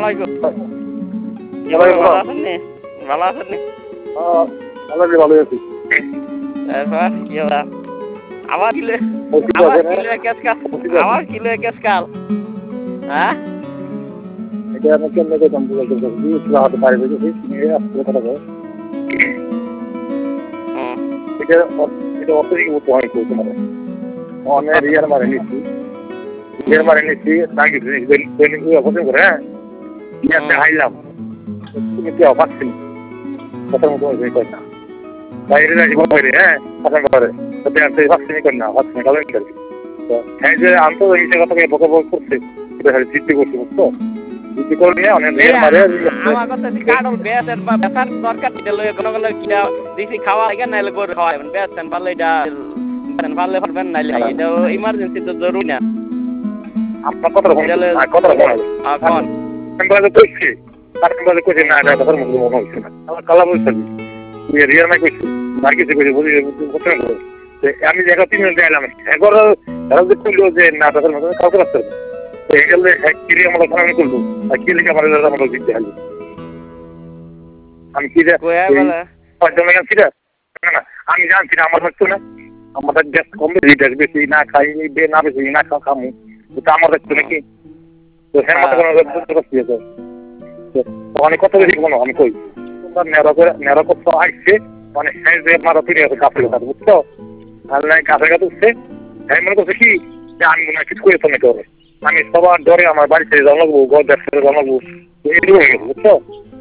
আলাইকুম। ওয়ালাইকুম ভালো আসসালাম। আছেন নি? ভালো আছেন নি? ভালো আছি। তারপর কি হলো? আবার কিলো অসুখ আবার আছে না? কিলো কেসকাল অসুখ আছে। আবার কিলো কেসকাল হ্যাঁ এটা আমি কেমনে করতাম বলতে পারছি হাতে বাইরে গেছি নিয়ে আসলে কথা বলে হুম এটা এটা অত্যধিক উপহার করতে পারে অনেক রিয়ার মারে নিচ্ছি তাকে পছন্দ করে হ্যাঁ ইয়াতে হাইলাম তুমি কি পাচ্ছি কথার মতো হয়েছে কই না বাইরে যাই বাইরে হ্যাঁ আপনার ঘরে তাতে আর পাচ্ছি কই না পাচ্ছি না কারণ তো হ্যাঁ যে আন্তর্জাতিক কথাকে বকবক করছে এটা জিদ্দি করছে বুঝছো জিদ্দি করলে অনেক রিয়ার মারে আমার কথা কাটল বেসেন বা বেসার দরকার দিতে লই কোন কোন কিনা দিছি খাওয়া লাগে নাইলে গরু খাওয়াবেন বেসেন পারলে এটা বেসেন পারলে পারবেন নাইলে এটা ইমার্জেন্সি তো জরুরি না আপনার কথা কথা কোন কইছি তার কইছি না এটা কথার মধ্যে মনে হচ্ছে না আমার কালা বলছি রিয়ার মাই কইছি আর কিছু কইছি বুঝি বুঝতে না আমি জায়গা 3 মিনিট এলাম একবার তারা যে কইলো যে না কথার মধ্যে কাউকে রাখতে হবে এই গেলে এক কিরি আমরা আমি করলো আর কি লিখে আমার আমরা দিতে হলো আমি কি কইয়া বলে পাঁচজন গেছি না আমি জানছি না আমার হচ্ছে না আমাদের গ্যাস কমবে রিটার বেশি না খাই না বেশি না খামু এটা আমার হচ্ছে নাকি তো হ্যাঁ মাথা কোনো অনেক কথা বেশি কোনো আমি কই তোমরা নেড়া করতে আসছে মানে হ্যাঁ যে মারা ফিরে আছে কাপড় কথা বুঝছো আর নাই কাপড় কথা উঠছে হ্যাঁ মনে করছে কি যে আমি মনে কিছু করে ফোনে করে আমি সবার ডরে আমার বাড়ি ছেড়ে জন্মাবো ঘর ব্যবসা জন্মাবো এগুলো হয়ে গেছে বুঝছো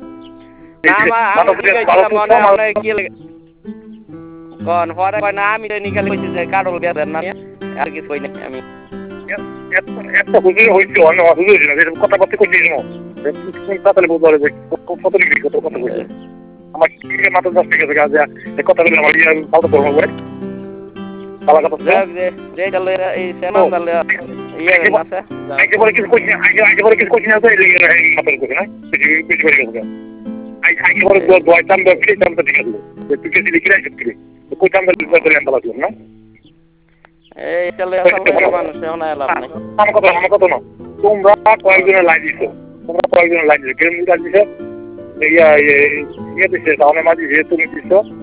কোন পরে কয় না আমি নিকালে কইছি যে কাটল বেসেন না আর কিছু কই না আমি একটা হুজুর হয়েছে অন্য হুজুর হয়েছে না যেরকম কথাবার্তা করছি তাহলে বুঝতে পারে যে কত ডিগ্রি কত কথা বলছে আমার কি মাত্র 10 টাকা থেকে আছে এই কথাগুলো আমার ভালো করবো করে ভালো কথা যেটা লই এই সেনা দলে ইয়ে আছে একেবারে কিছু করছি না একেবারে কিছু করছি না তো এই মাত্র করে না কিছু করে গেছে একেবারে দয়টাম ব্যবসায়ী দামটা ঠিক আছে তুই কিছু লিখে রাখছিস কি কই দাম করে আনতে পারছিস না এই চলে আসলে মানুষ না লাভ নাই আমার কথা না তোমরা কয়েকজনের লাইন দিছো কেমন লাইন দিছো ইয়ে দিছে তাহলে মাঝি যে তুমি দিছো